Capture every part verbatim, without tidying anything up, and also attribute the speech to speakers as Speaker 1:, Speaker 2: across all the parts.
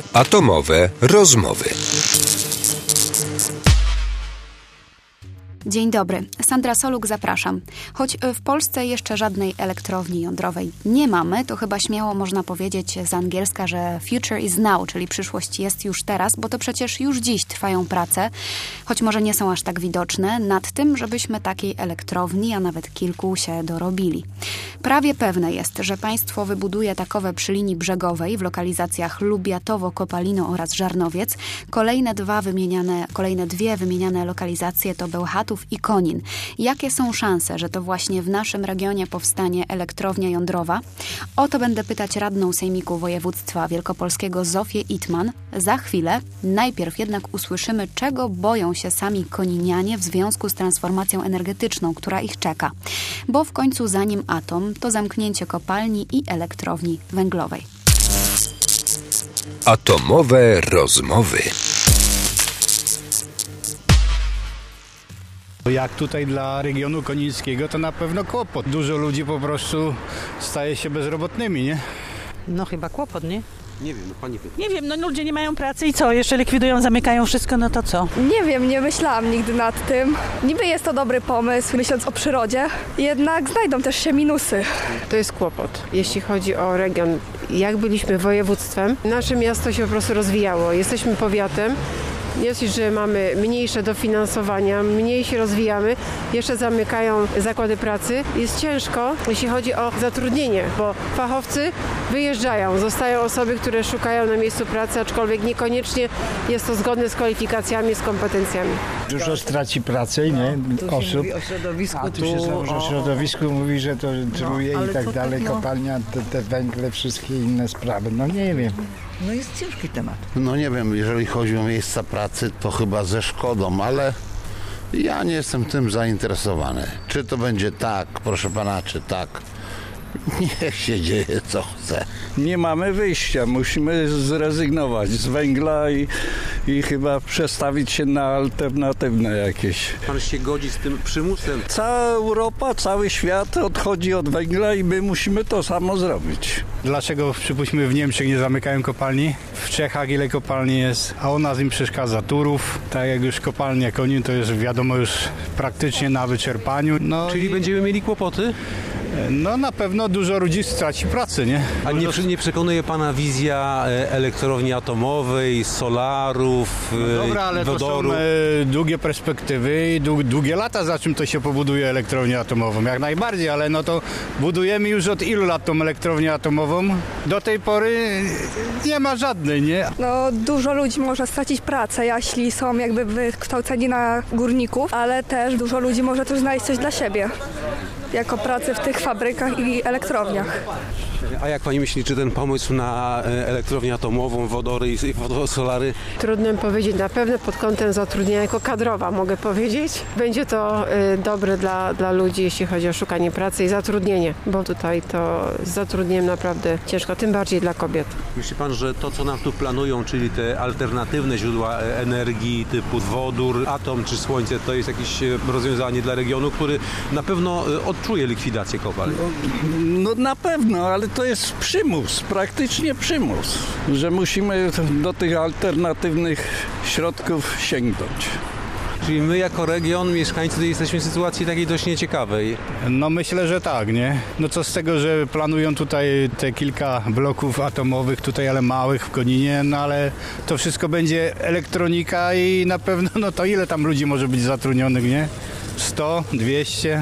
Speaker 1: Atomowe rozmowy.
Speaker 2: Dzień dobry, Sandra Soluk, zapraszam. Choć w Polsce jeszcze żadnej elektrowni jądrowej nie mamy, to chyba śmiało można powiedzieć z angielska, że future is now, czyli przyszłość jest już teraz, bo to przecież już dziś trwają prace, choć może nie są aż tak widoczne, nad tym, żebyśmy takiej elektrowni, a nawet kilku się dorobili. Prawie pewne jest, że państwo wybuduje takowe przy linii brzegowej w lokalizacjach Lubiatowo, Kopalino oraz Żarnowiec. Kolejne dwa wymieniane, kolejne dwie wymieniane lokalizacje to Bełchatów i Konin. Jakie są szanse, że to właśnie w naszym regionie powstanie elektrownia jądrowa? O to będę pytać radną Sejmiku Województwa Wielkopolskiego Zofię Itman. Za chwilę. Najpierw jednak usłyszymy, czego boją się sami koninianie w związku z transformacją energetyczną, która ich czeka. Bo w końcu zanim atom, to zamknięcie kopalni i elektrowni węglowej.
Speaker 1: Atomowe rozmowy.
Speaker 3: Jak tutaj dla regionu konińskiego, to na pewno kłopot. Dużo ludzi po prostu staje się bezrobotnymi, nie?
Speaker 4: No chyba kłopot, nie?
Speaker 5: Nie wiem, no pani pyta.
Speaker 4: Nie wiem, no ludzie nie mają pracy i co? Jeszcze likwidują, zamykają wszystko, no to co?
Speaker 6: Nie wiem, nie myślałam nigdy nad tym. Niby jest to dobry pomysł, myśląc o przyrodzie, jednak znajdą też się minusy.
Speaker 7: To jest kłopot, jeśli chodzi o region. Jak byliśmy województwem, nasze miasto się po prostu rozwijało. Jesteśmy powiatem. Nie dość, że mamy mniejsze dofinansowania, mniej się rozwijamy, jeszcze zamykają zakłady pracy. Jest ciężko, jeśli chodzi o zatrudnienie, bo fachowcy wyjeżdżają, zostają osoby, które szukają na miejscu pracy, aczkolwiek niekoniecznie jest to zgodne z kwalifikacjami, z kompetencjami.
Speaker 3: Dużo straci pracy, nie?
Speaker 8: Tu
Speaker 3: Osób.
Speaker 8: się mówi o środowisku.
Speaker 3: A tu się tu, o środowisku mówi, że to truje no, i tak dalej, no. Kopalnia, te, te węgle, wszystkie inne sprawy. No nie wiem.
Speaker 8: No jest ciężki temat.
Speaker 9: No nie wiem, jeżeli chodzi o miejsca pracy, to chyba ze szkodą, ale ja nie jestem tym zainteresowany. Czy to będzie tak, proszę pana, czy tak. Niech się dzieje, co chce.
Speaker 3: Nie mamy wyjścia, musimy zrezygnować z węgla i, i chyba przestawić się na alternatywne jakieś.
Speaker 5: Pan się godzi z tym przymusem?
Speaker 3: Cała Europa, cały świat odchodzi od węgla i my musimy to samo zrobić. Dlaczego, przypuśćmy, w Niemczech nie zamykają kopalni? W Czechach ile kopalni jest, a u nas im przeszkadza Turów. Tak jak już kopalnia Konin, to jest wiadomo już praktycznie na wyczerpaniu. No
Speaker 5: Czyli
Speaker 3: i...
Speaker 5: będziemy mieli kłopoty?
Speaker 3: No na pewno dużo ludzi straci pracę, nie?
Speaker 5: A nie, nie przekonuje pana wizja elektrowni atomowej, solarów,
Speaker 3: no dobra, ale
Speaker 5: wodoru?
Speaker 3: To są e, długie perspektywy i dług, długie lata, za czym to się pobuduje elektrownię atomową. Jak najbardziej, ale no to budujemy już od ilu lat tą elektrownię atomową? Do tej pory nie ma żadnej, nie?
Speaker 6: No dużo ludzi może stracić pracę, jeśli są jakby wykształceni na górników, ale też dużo ludzi może też znaleźć coś dla siebie. Jako pracę w tych fabrykach i elektrowniach.
Speaker 5: A jak pani myśli, czy ten pomysł na elektrownię atomową, wodory i solary?
Speaker 7: Trudno mi powiedzieć, na pewno pod kątem zatrudnienia jako kadrowa mogę powiedzieć. Będzie to y, dobre dla, dla ludzi, jeśli chodzi o szukanie pracy i zatrudnienie, bo tutaj to z zatrudnieniem naprawdę ciężko, tym bardziej dla kobiet.
Speaker 5: Myśli pan, że to, co nam tu planują, czyli te alternatywne źródła energii typu wodór, atom czy słońce, to jest jakieś rozwiązanie dla regionu, który na pewno odczuje likwidację kopalń?
Speaker 3: No, no na pewno, ale to jest przymus, praktycznie przymus, że musimy do tych alternatywnych środków sięgnąć.
Speaker 5: Czyli my jako region, mieszkańcy jesteśmy w sytuacji takiej dość nieciekawej.
Speaker 3: No myślę, że tak, nie? No co z tego, że planują tutaj te kilka bloków atomowych tutaj, ale małych w Koninie, no ale to wszystko będzie elektronika i na pewno, no to ile tam ludzi może być zatrudnionych, nie? sto, dwieście?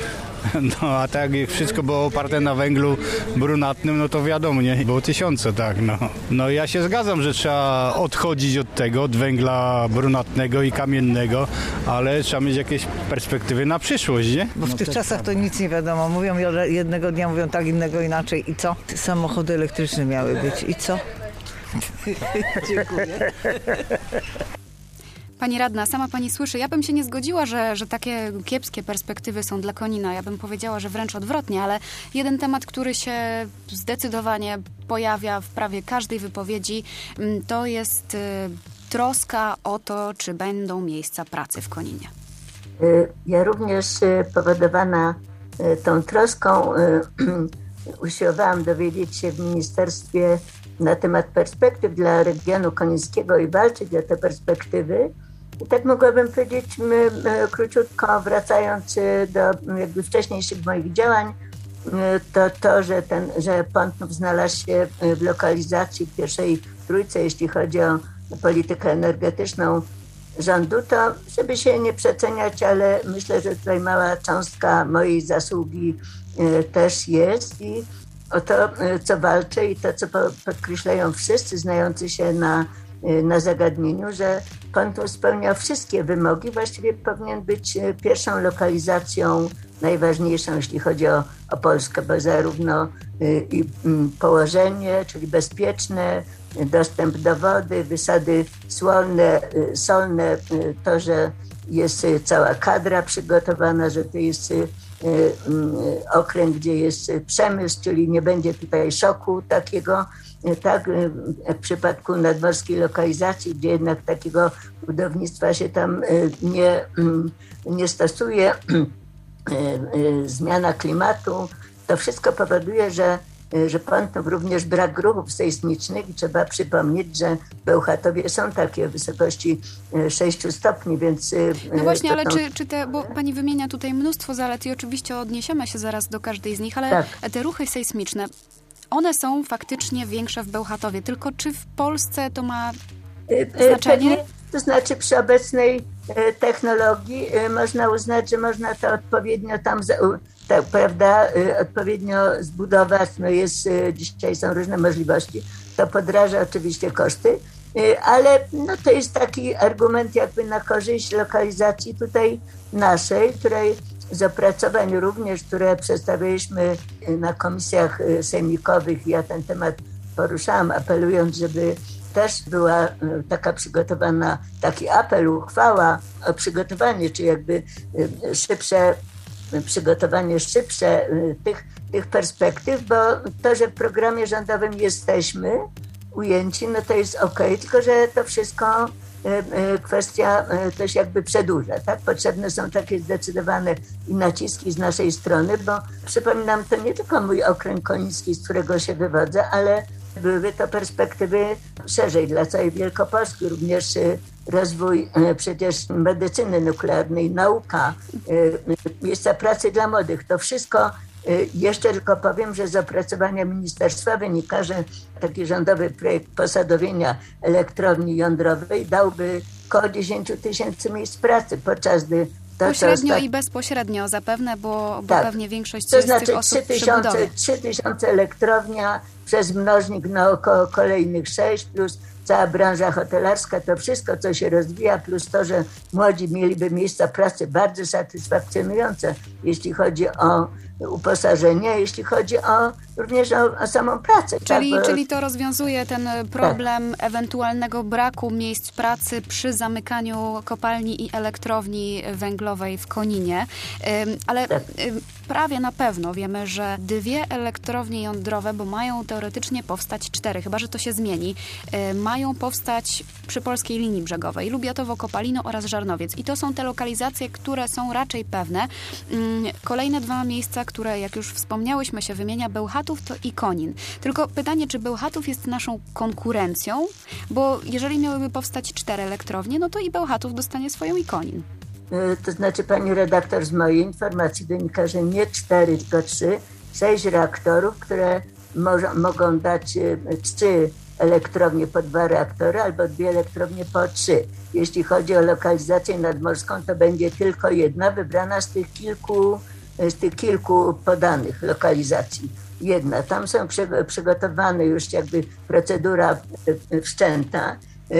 Speaker 3: No a tak jak wszystko było oparte na węglu brunatnym, no to wiadomo, nie? Było tysiące, tak, no. No ja się zgadzam, że trzeba odchodzić od tego, od węgla brunatnego i kamiennego, ale trzeba mieć jakieś perspektywy na przyszłość, nie?
Speaker 8: Bo w
Speaker 3: no
Speaker 8: tych
Speaker 3: to
Speaker 8: czasach
Speaker 3: tak.
Speaker 8: To nic nie wiadomo. Mówią jednego dnia, mówią tak, innego inaczej. I co? Samochody elektryczne miały być. I co? Dziękuję.
Speaker 2: Pani radna, sama pani słyszy, ja bym się nie zgodziła, że, że takie kiepskie perspektywy są dla Konina. Ja bym powiedziała, że wręcz odwrotnie, ale jeden temat, który się zdecydowanie pojawia w prawie każdej wypowiedzi, to jest y, troska o to, czy będą miejsca pracy w Koninie.
Speaker 10: Ja również powodowana tą troską usiłowałam dowiedzieć się w Ministerstwie na temat perspektyw dla regionu konińskiego i walczyć o te perspektywy. I tak mogłabym powiedzieć my, my, króciutko, wracając do jakby wcześniejszych moich działań, to to, że, ten, że Pątnów znalazł się w lokalizacji w pierwszej trójce, jeśli chodzi o politykę energetyczną rządu, to żeby się nie przeceniać, ale myślę, że tutaj mała cząstka mojej zasługi też jest i o to, co walczę i to, co podkreślają wszyscy znający się na, na zagadnieniu, że Pątnów spełnia wszystkie wymogi, właściwie powinien być pierwszą lokalizacją najważniejszą, jeśli chodzi o, o Polskę, bo zarówno y, y, położenie, czyli bezpieczne, dostęp do wody, wysady słonne, y, solne, y, to, że jest y, cała kadra przygotowana, że to jest y, y, y, okręg, gdzie jest y, przemysł, czyli nie będzie tutaj szoku takiego, y, tak, y, w przypadku nadmorskiej lokalizacji, gdzie jednak takiego budownictwa się tam y, nie, y, nie stosuje, zmiana klimatu, to wszystko powoduje, że, że Pątnów również brak ruchów sejsmicznych i trzeba przypomnieć, że w Bełchatowie są takie wysokości sześć stopni, więc...
Speaker 2: No właśnie, ale
Speaker 10: to...
Speaker 2: czy, czy te, bo pani wymienia tutaj mnóstwo zalet i oczywiście odniesiemy się zaraz do każdej z nich, ale tak. Te ruchy sejsmiczne, one są faktycznie większe w Bełchatowie, tylko czy w Polsce to ma znaczenie?
Speaker 10: Pewnie, to znaczy przy obecnej technologii można uznać, że można to odpowiednio tam, tak, prawda, odpowiednio zbudować. No jest, dzisiaj są różne możliwości. To podraża oczywiście koszty, ale no to jest taki argument jakby na korzyść lokalizacji tutaj naszej, której z opracowań również, które przedstawiliśmy na komisjach sejmikowych. Ja ten temat poruszałam, apelując, żeby też była taka przygotowana, taki apel, uchwała o przygotowanie, czy jakby szybsze, przygotowanie szybsze tych, tych perspektyw, bo to, że w programie rządowym jesteśmy ujęci, no to jest okej, tylko że to wszystko kwestia też jakby przedłuża, tak? Potrzebne są takie zdecydowane i naciski z naszej strony, bo przypominam, to nie tylko mój okręg koniński, z którego się wywodzę, ale były to perspektywy szerzej dla całej Wielkopolski, również rozwój przecież medycyny nuklearnej, nauka, miejsca pracy dla młodych. To wszystko, jeszcze tylko powiem, że z opracowania ministerstwa wynika, że taki rządowy projekt posadowienia elektrowni jądrowej dałby około dziesięć tysięcy miejsc pracy, podczas gdy to,
Speaker 2: pośrednio
Speaker 10: to
Speaker 2: i bezpośrednio zapewne, bo, bo
Speaker 10: tak.
Speaker 2: pewnie większość
Speaker 10: to
Speaker 2: z
Speaker 10: znaczy
Speaker 2: tych osób przy budowie.
Speaker 10: trzy tysiące elektrownia przez mnożnik na około kolejnych sześć, plus cała branża hotelarska, to wszystko, co się rozwija, plus to, że młodzi mieliby miejsca pracy bardzo satysfakcjonujące, jeśli chodzi o uposażenie, jeśli chodzi o również o, o samą pracę.
Speaker 2: Czyli,
Speaker 10: tak? Bo...
Speaker 2: czyli to rozwiązuje ten problem tak. ewentualnego braku miejsc pracy przy zamykaniu kopalni i elektrowni węglowej w Koninie. Ale tak. prawie na pewno wiemy, że dwie elektrownie jądrowe, bo mają teoretycznie powstać cztery, chyba że to się zmieni, mają powstać przy polskiej linii brzegowej, Lubiatowo-Kopalino oraz Żarnowiec. I to są te lokalizacje, które są raczej pewne. Kolejne dwa miejsca, które, jak już wspomniałyśmy, się wymienia Bełchatów, to i Konin. Tylko pytanie, czy Bełchatów jest naszą konkurencją? Bo jeżeli miałyby powstać cztery elektrownie, no to i Bełchatów dostanie swoją i Konin.
Speaker 10: To znaczy, pani redaktor, z mojej informacji wynika, że nie cztery, tylko trzy, sześć reaktorów, które mo- mogą dać trzy elektrownie po dwa reaktory albo dwie elektrownie po trzy. Jeśli chodzi o lokalizację nadmorską, to będzie tylko jedna wybrana z tych kilku, z tych kilku podanych lokalizacji. Jedna. Tam są przy, przygotowane już jakby procedura wszczęta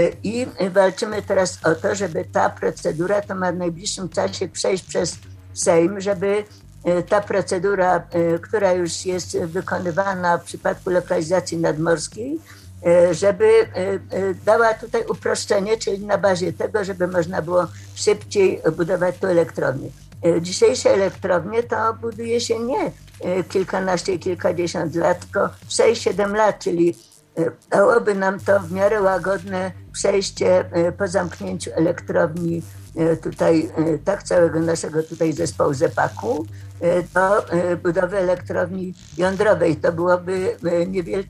Speaker 10: i walczymy teraz o to, żeby ta procedura to ma w najbliższym czasie przejść przez Sejm, żeby ta procedura, która już jest wykonywana w przypadku lokalizacji nadmorskiej, żeby dała tutaj uproszczenie, czyli na bazie tego, żeby można było szybciej budować tu elektrownię. Dzisiejsze elektrownie to buduje się nie kilkanaście, kilkadziesiąt lat, tylko sześć siedem lat, czyli dałoby nam to w miarę łagodne przejście po zamknięciu elektrowni tutaj, tak całego naszego tutaj zespołu zepaku do budowy elektrowni jądrowej. To byłoby niewielki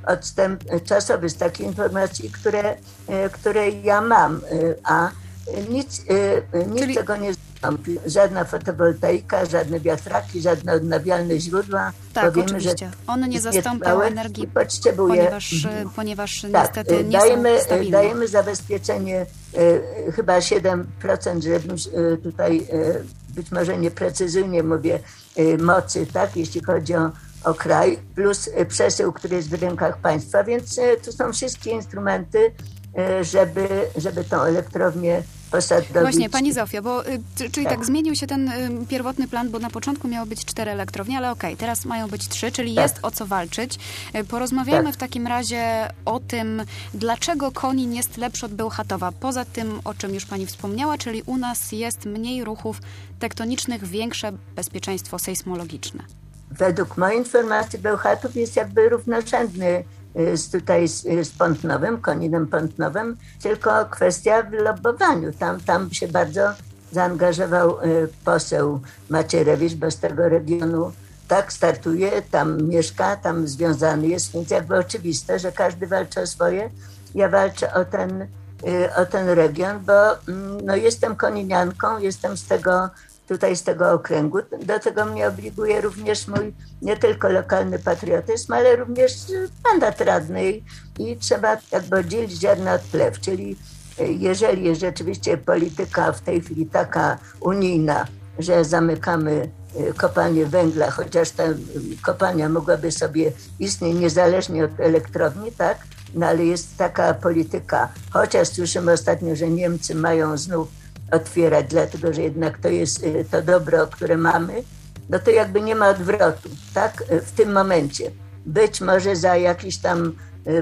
Speaker 10: odstęp czasowy z takich informacji, które, które ja mam, a nic, nic
Speaker 2: Czyli...
Speaker 10: tego nie zastąpi. Żadna fotowoltaika, żadne wiatraki, żadne odnawialne źródła.
Speaker 2: Tak,
Speaker 10: Powiemy,
Speaker 2: oczywiście.
Speaker 10: że
Speaker 2: one nie zastąpią energii,
Speaker 10: potrzebuje,
Speaker 2: ponieważ, ponieważ
Speaker 10: tak,
Speaker 2: niestety nie
Speaker 10: dajemy,
Speaker 2: są stabilne.
Speaker 10: Dajemy zabezpieczenie e, chyba siedem procent, żebym e, tutaj e, być może nieprecyzyjnie mówię, e, mocy, tak, jeśli chodzi o, o kraj, plus e, przesył, który jest w rękach państwa, więc e, to są wszystkie instrumenty, e, żeby, żeby tą elektrownię posadowić.
Speaker 2: Właśnie, pani Zofio, bo y, czyli tak.
Speaker 10: tak
Speaker 2: zmienił się ten y, pierwotny plan, bo na początku miało być cztery elektrownie, ale okej, okay, teraz mają być trzy, czyli
Speaker 10: tak.
Speaker 2: jest o co walczyć. Y, porozmawiajmy
Speaker 10: tak.
Speaker 2: w takim razie o tym, dlaczego Konin jest lepszy od Bełchatowa. Poza tym, o czym już pani wspomniała, czyli u nas jest mniej ruchów tektonicznych, większe bezpieczeństwo sejsmologiczne.
Speaker 10: Według mojej informacji Bełchatów jest jakby równorzędny z tutaj z, z Pątnowem, Koninem Pątnowem, tylko kwestia w lobbowaniu. Tam, tam się bardzo zaangażował poseł Macierewicz, bo z tego regionu tak startuje, tam mieszka, tam związany jest, więc jakby oczywiste, że każdy walczy o swoje. Ja walczę o ten, o ten region, bo no, jestem koninianką, jestem z tego tutaj z tego okręgu. Do tego mnie obliguje również mój nie tylko lokalny patriotyzm, ale również mandat radny i trzeba jakby oddzielić ziarno od plew, czyli jeżeli jest rzeczywiście polityka w tej chwili taka unijna, że zamykamy kopalnię węgla, chociaż ta kopalnia mogłaby sobie istnieć niezależnie od elektrowni, tak? No ale jest taka polityka, chociaż słyszymy ostatnio, że Niemcy mają znów otwierać, dlatego że jednak to jest to dobro, które mamy, no to jakby nie ma odwrotu, tak? W tym momencie. Być może za jakiś tam,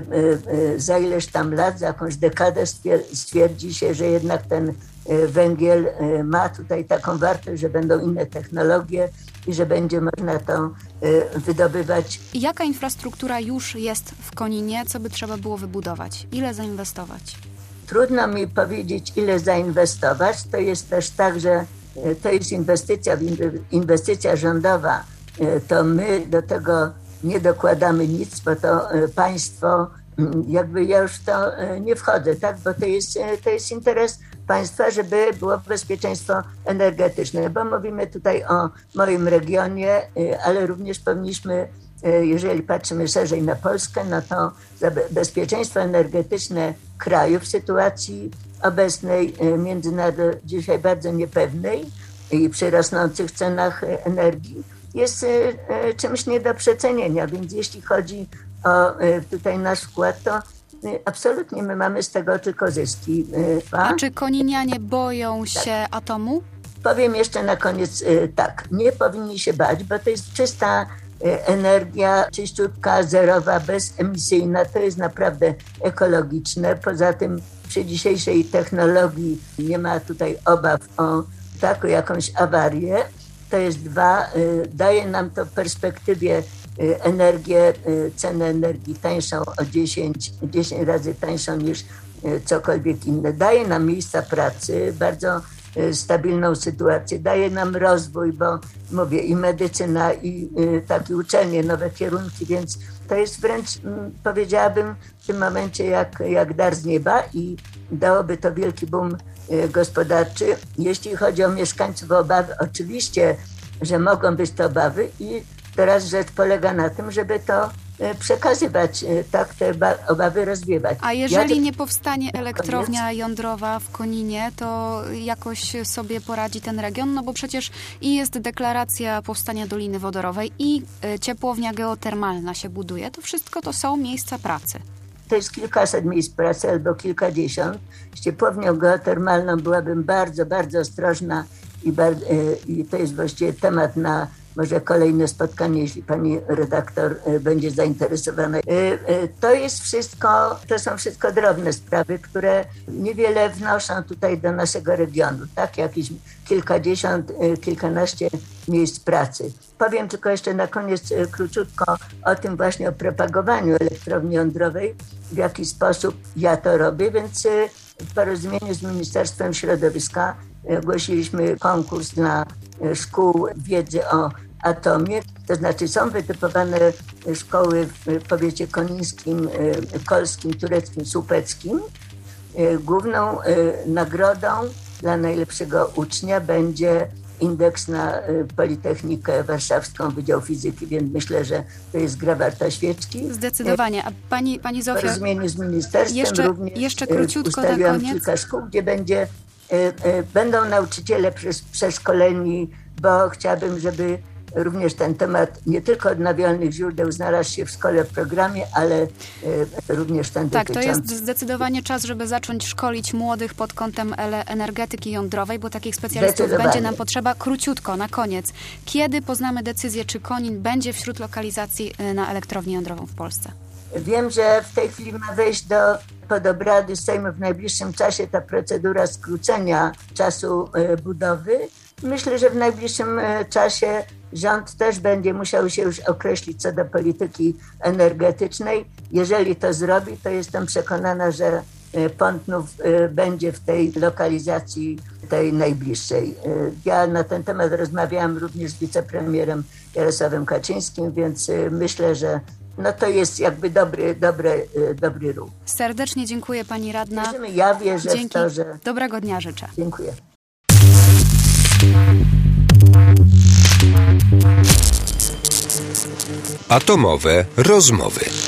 Speaker 10: za ileś tam lat, za jakąś dekadę stwierdzi się, że jednak ten węgiel ma tutaj taką wartość, że będą inne technologie i że będzie można to wydobywać.
Speaker 2: Jaka infrastruktura już jest w Koninie? Co by trzeba było wybudować? Ile zainwestować?
Speaker 10: Trudno mi powiedzieć, ile zainwestować. To jest też tak, że to jest inwestycja, inwestycja rządowa. To my do tego nie dokładamy nic, bo to państwo, jakby ja już w to nie wchodzę, tak? Bo to jest, to jest interes państwa, żeby było bezpieczeństwo energetyczne. Bo mówimy tutaj o moim regionie, ale również powinniśmy, jeżeli patrzymy szerzej na Polskę, no to bezpieczeństwo energetyczne kraju w sytuacji obecnej, międzynarodowej, dzisiaj bardzo niepewnej i przy rosnących cenach energii jest czymś nie do przecenienia. Więc jeśli chodzi o tutaj nasz wkład, to absolutnie my mamy z tego tylko zyski.
Speaker 2: A czy koninianie boją się tak. atomu?
Speaker 10: Powiem jeszcze na koniec tak, nie powinni się bać, bo to jest czysta energia, czyściutka, zerowa, bezemisyjna. To jest naprawdę ekologiczne. Poza tym przy dzisiejszej technologii nie ma tutaj obaw o taką jakąś awarię. To jest dwa, daje nam to w perspektywie energię, cenę energii tańszą o dziesięć, dziesięć razy tańszą niż cokolwiek inne. Daje nam miejsca pracy, bardzo stabilną sytuację, daje nam rozwój, bo mówię i medycyna, i takie uczelnie, nowe kierunki, więc to jest wręcz, powiedziałabym, w tym momencie jak, jak dar z nieba i dałoby to wielki boom gospodarczy. Jeśli chodzi o mieszkańców, obawy, oczywiście, że mogą być to obawy i teraz rzecz polega na tym, żeby to przekazywać, tak te obawy rozwiewać.
Speaker 2: A jeżeli ja... nie powstanie elektrownia jądrowa w Koninie, to jakoś sobie poradzi ten region? No bo przecież i jest deklaracja powstania Doliny Wodorowej i ciepłownia geotermalna się buduje. To wszystko to są miejsca pracy.
Speaker 10: To jest kilkaset miejsc pracy albo kilkadziesiąt. Z ciepłownią geotermalną byłabym bardzo, bardzo ostrożna i, bardzo, i to jest właściwie temat na może kolejne spotkanie, jeśli pani redaktor będzie zainteresowana. To jest wszystko, to są wszystko drobne sprawy, które niewiele wnoszą tutaj do naszego regionu, tak? Jakieś kilkadziesiąt, kilkanaście miejsc pracy. Powiem tylko jeszcze na koniec króciutko o tym właśnie o propagowaniu elektrowni jądrowej, w jaki sposób ja to robię, więc w porozumieniu z Ministerstwem Środowiska ogłosiliśmy konkurs dla szkół wiedzy o atomie. To znaczy są wytypowane szkoły w powiecie konińskim, kolskim, tureckim, słupeckim. Główną nagrodą dla najlepszego ucznia będzie indeks na Politechnikę Warszawską, Wydział Fizyki, więc myślę, że to jest gra warta świeczki.
Speaker 2: Zdecydowanie. A pani, pani Zofia...
Speaker 10: W porozumieniu z ministerstwem
Speaker 2: jeszcze,
Speaker 10: również
Speaker 2: jeszcze króciutko na
Speaker 10: ustawiłam
Speaker 2: koniec.
Speaker 10: kilka szkół, gdzie będzie, będą nauczyciele przeszkoleni, bo chciałabym, żeby również ten temat nie tylko odnawialnych źródeł znalazł się w szkole, w programie, ale również ten
Speaker 2: Tak,
Speaker 10: dotyczący...
Speaker 2: to jest zdecydowanie czas, żeby zacząć szkolić młodych pod kątem energetyki jądrowej, bo takich specjalistów będzie nam potrzeba. Króciutko, na koniec. Kiedy poznamy decyzję, czy Konin będzie wśród lokalizacji na elektrownię jądrową w Polsce?
Speaker 10: Wiem, że w tej chwili ma wejść do, pod obrady Sejmu w najbliższym czasie ta procedura skrócenia czasu budowy. Myślę, że w najbliższym czasie rząd też będzie musiał się już określić co do polityki energetycznej. Jeżeli to zrobi, to jestem przekonana, że Pątnów będzie w tej lokalizacji tej najbliższej. Ja na ten temat rozmawiałam również z wicepremierem Jarosławem Kaczyńskim, więc myślę, że no to jest jakby dobry, dobry, dobry ruch.
Speaker 2: Serdecznie dziękuję pani radna.
Speaker 10: Wierzymy, ja wierzę
Speaker 2: Dzięki.
Speaker 10: w to, że...
Speaker 2: Dobrego dnia życzę.
Speaker 10: Dziękuję.
Speaker 1: Atomowe rozmowy.